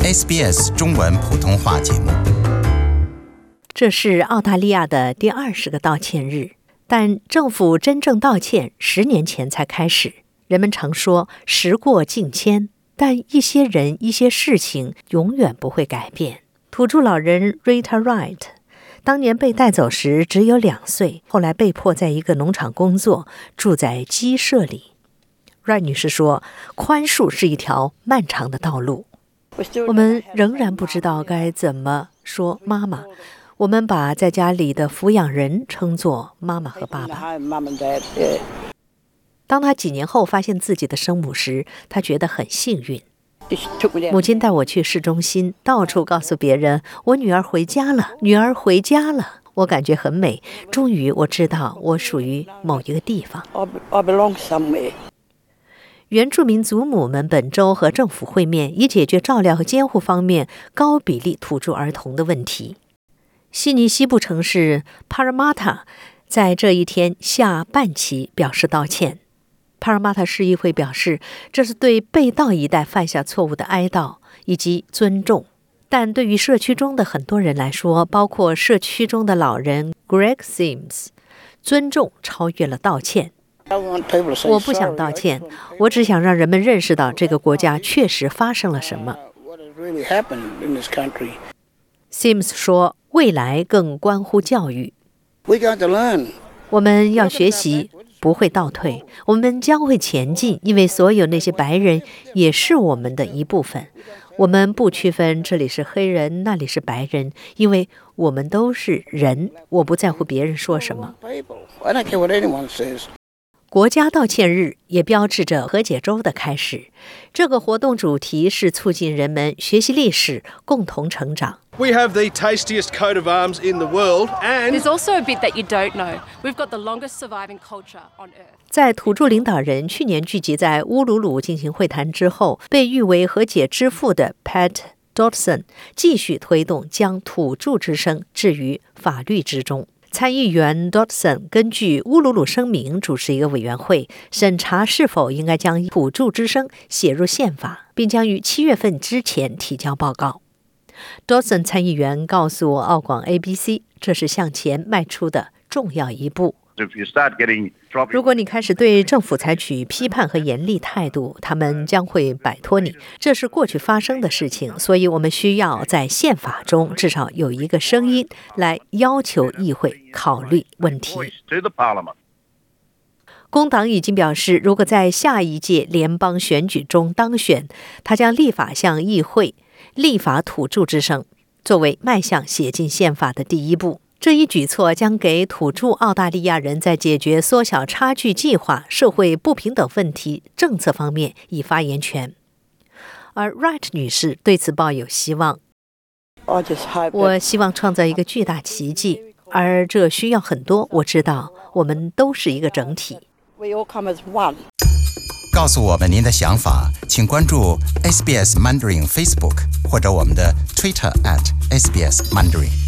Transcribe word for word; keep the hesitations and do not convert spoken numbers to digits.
S B S 中文普通话节目。 这是澳大利亚的第二十个道歉日，但政府真正道歉十年前才开始。人们常说时过境迁，但一些人、一些事情永远不会改变。土著老人 Rita Wright 当年被带走时只有两岁，后来被迫在一个农场工作，住在鸡舍里。Wright 女士说，宽恕是一条漫长的道路。我们仍然不知道该怎么说妈妈，我们把在家里的抚养人称作妈妈和爸爸。当他几年后发现自己的生母时，他觉得很幸运。母亲带我去市中心，到处告诉别人我女儿回家了，女儿回家了。我感觉很美，终于我知道我属于某一个地方。原住民祖母们本周和政府会面，以解决照料和监护方面高比例土著儿童的问题。悉尼西部城市 Parramatta 在这一天下半旗表示道歉。帕尔马塔市议会表示，这是对被盗一代犯下错误的哀悼以及尊重。但对于社区中的很多人来说，包括社区中的老人 Greg Sims， 尊重超越了道歉。我不想道歉，我只想让人们认识到这个国家确实发生了什么。Sims 说，未来更关乎教育。我们要学习，不会倒退，我们将会前进，因为所有那些白人也是我们的一部分。我们不区分这里是黑人，那里是白人，因为我们都是人。我不在乎别人说什么。国家道歉日也标志着和解周的开始。这个活动主题是促进人们学习历史，共同成长。 We have the tastiest coat of arms in the world, and there's also a bit that you don't know. We've got the longest surviving culture on Earth. 在土著领导人去年聚集在乌鲁鲁进行会谈之后，被誉为和解之父的 Pat Dodson 继续推动将土著之声置于法律之中。参议员 Dodson 根据乌鲁鲁声明主持一个委员会，审查是否应该将土著之声写入宪法，并将于七月份之前提交报告。Dodson 参议员告诉澳广 A B C， 这是向前迈出的重要一步。如果你开始对政府采取批判和严厉态度，他们将会摆脱你。这是过去发生的事情，所以我们需要在宪法中至少有一个声音来要求议会考虑问题。工党已经表示，如果在下一届联邦选举中当选，他将立法向议会立法土著之声，作为迈向写进宪法的第一步。这一举措将给土著澳大利亚人在解决缩小差距计划、社会不平等问题政策方面以发言权。而 Wright 女士对此抱有希望。我希望创造一个巨大奇迹，而这需要很多。我知道我们都是一个整体。 告诉我们您的想法，请关注 S B S Mandarin Facebook 或者我们的 Twitter at S B S Mandarin。